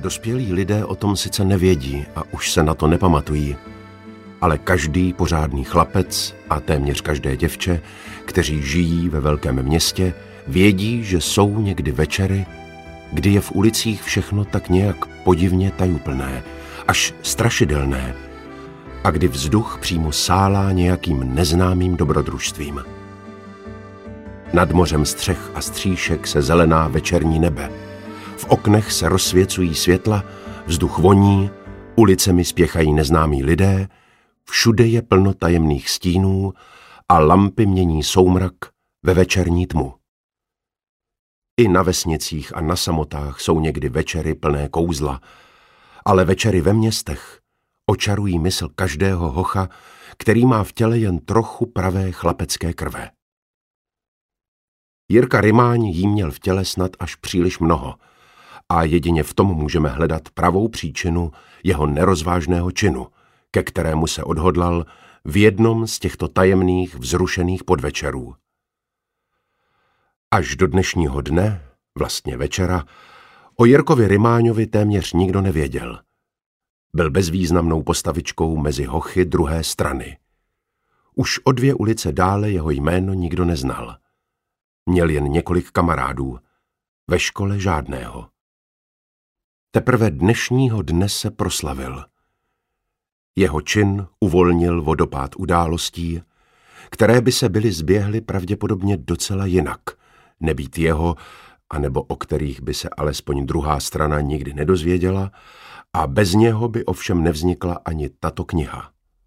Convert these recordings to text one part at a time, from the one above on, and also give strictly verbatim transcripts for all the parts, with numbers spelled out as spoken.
Dospělí lidé o tom sice nevědí a už se na to nepamatují, ale každý pořádný chlapec a téměř každé děvče, kteří žijí ve velkém městě, vědí, že jsou někdy večery, kdy je v ulicích všechno tak nějak podivně tajuplné, až strašidelné, a kdy vzduch přímo sálá nějakým neznámým dobrodružstvím. Nad mořem střech a stříšek se zelená večerní nebe. V oknech se rozsvěcují světla, vzduch voní, ulicemi spěchají neznámí lidé, všude je plno tajemných stínů a lampy mění soumrak ve večerní tmu. I na vesnicích a na samotách jsou někdy večery plné kouzla, ale večery ve městech očarují mysl každého hocha, který má v těle jen trochu pravé chlapecké krve. Jirka Rymáň jí měl v těle snad až příliš mnoho a jedině v tom můžeme hledat pravou příčinu jeho nerozvážného činu, ke kterému se odhodlal v jednom z těchto tajemných vzrušených podvečerů. Až do dnešního dne, vlastně večera, o Jirkovi Rymáňovi téměř nikdo nevěděl. Byl bezvýznamnou postavičkou mezi hochy druhé strany. Už o dvě ulice dále jeho jméno nikdo neznal. Měl jen několik kamarádů, ve škole žádného. Teprve dnešního dne se proslavil. Jeho čin uvolnil vodopád událostí, které by se byly zběhly pravděpodobně docela jinak, nebýt jeho, anebo o kterých by se alespoň druhá strana nikdy nedozvěděla, a bez něho by ovšem nevznikla ani tato kniha.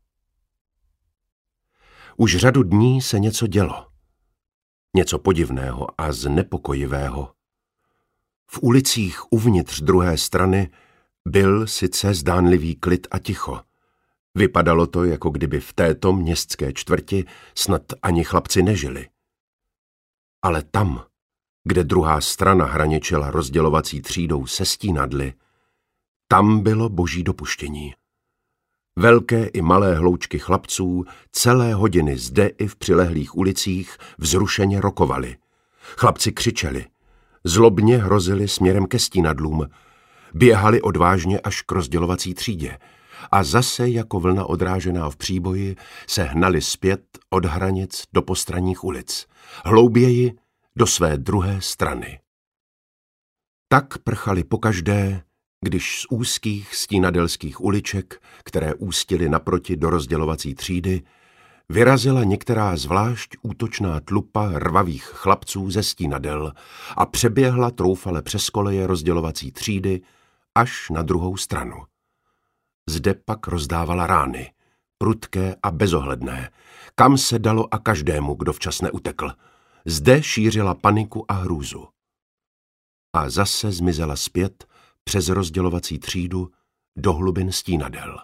Už řadu dní se něco dělo. Něco podivného a znepokojivého. V ulicích uvnitř druhé strany byl sice zdánlivý klid a ticho. Vypadalo to, jako kdyby v této městské čtvrti snad ani chlapci nežili. Ale tam, kde druhá strana hraničila rozdělovací třídou se stínadly, tam bylo boží dopuštění. Velké i malé hloučky chlapců celé hodiny zde i v přilehlých ulicích vzrušeně rokovali. Chlapci křičeli, zlobně hrozili směrem ke stínadlům, běhali odvážně až k rozdělovací třídě a zase jako vlna odrážená v příboji se hnali zpět od hranic do postranních ulic, hlouběji do své druhé strany. Tak prchali pokaždé, když z úzkých stínadelských uliček, které ústily naproti do rozdělovací třídy, vyrazila některá zvlášť útočná tlupa rvavých chlapců ze stínadel a přeběhla troufale přes koleje rozdělovací třídy až na druhou stranu. Zde pak rozdávala rány, prudké a bezohledné, kam se dalo a každému, kdo včas neutekl. Zde šířila paniku a hrůzu. A zase zmizela zpět přes rozdělovací třídu do hlubin stínadel.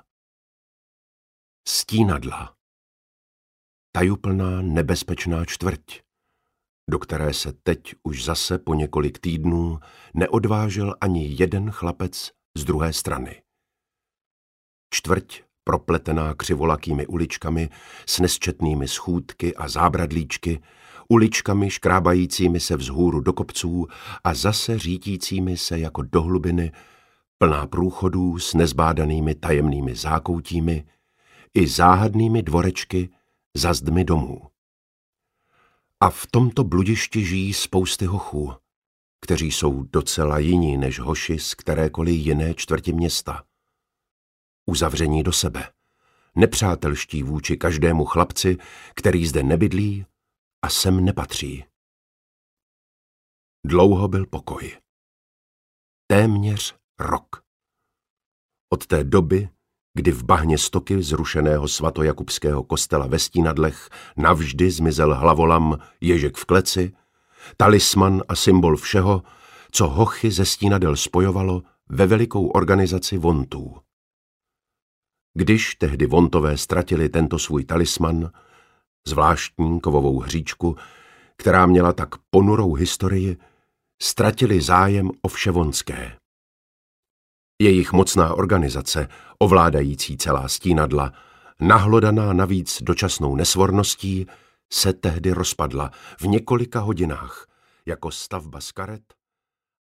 Stínadla. Tajuplná nebezpečná čtvrť, do které se teď už zase po několik týdnů neodvážil ani jeden chlapec z druhé strany. Čtvrť propletená křivolakými uličkami s nesčetnými schůdky a zábradlíčky, uličkami škrábajícími se vzhůru do kopců a zase řítícími se jako do hlubiny, plná průchodů s nezbádanými tajemnými zákoutími i záhadnými dvorečky za zdmi domů. A v tomto bludišti žijí spousty hochů, kteří jsou docela jiní než hoši z kterékoliv jiné čtvrti města. Uzavření do sebe, nepřátelští vůči každému chlapci, který zde nebydlí a sem nepatří. Dlouho byl pokoj. Téměř rok. Od té doby, kdy v bahně stoky zrušeného svatojakubského kostela ve Stínadlech navždy zmizel hlavolam Ježek v kleci, talisman a symbol všeho, co hochy ze Stínadel spojovalo ve velikou organizaci Vontů. Když tehdy Vontové ztratili tento svůj talisman, zvláštní kovovou hříčku, která měla tak ponurou historii, ztratili zájem o vše vonské. Jejich mocná organizace, ovládající celá Stínadla, nahlodaná navíc dočasnou nesvorností, se tehdy rozpadla v několika hodinách jako stavba z karet